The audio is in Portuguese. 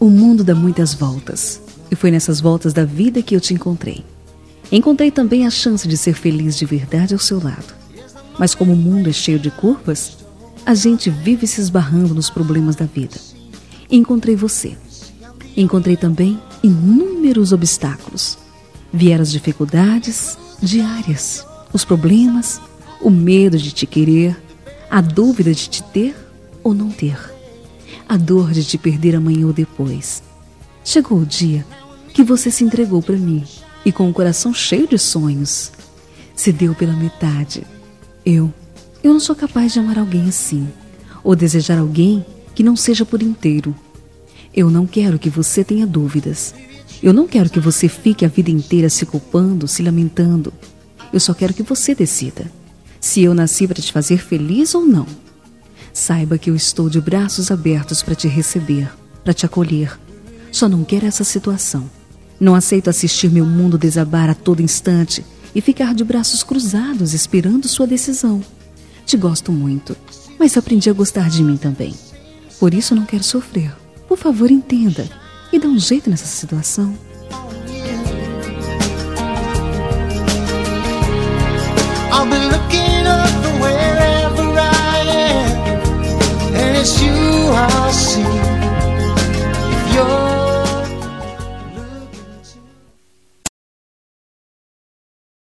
O mundo dá muitas voltas, e foi nessas voltas da vida que eu te encontrei. Encontrei também a chance de ser feliz de verdade ao seu lado. Mas como o mundo é cheio de curvas, a gente vive se esbarrando nos problemas da vida. E encontrei você. Encontrei também inúmeros obstáculos. Vieram as dificuldades diárias, os problemas, o medo de te querer, a dúvida de te ter ou não ter, a dor de te perder amanhã ou depois. Chegou o dia que você se entregou para mim e com o coração cheio de sonhos, se deu pela metade. Eu não sou capaz de amar alguém assim, ou desejar alguém que não seja por inteiro. Eu não quero que você tenha dúvidas. Eu não quero que você fique a vida inteira se culpando, se lamentando. Eu só quero que você decida se eu nasci para te fazer feliz ou não. Saiba que eu estou de braços abertos para te receber, para te acolher. Só não quero essa situação. Não aceito assistir meu mundo desabar a todo instante e ficar de braços cruzados esperando sua decisão. Te gosto muito, mas aprendi a gostar de mim também. Por isso não quero sofrer. Por favor, entenda e dá um jeito nessa situação. I'll be looking up wherever I am, and it's you I'll see.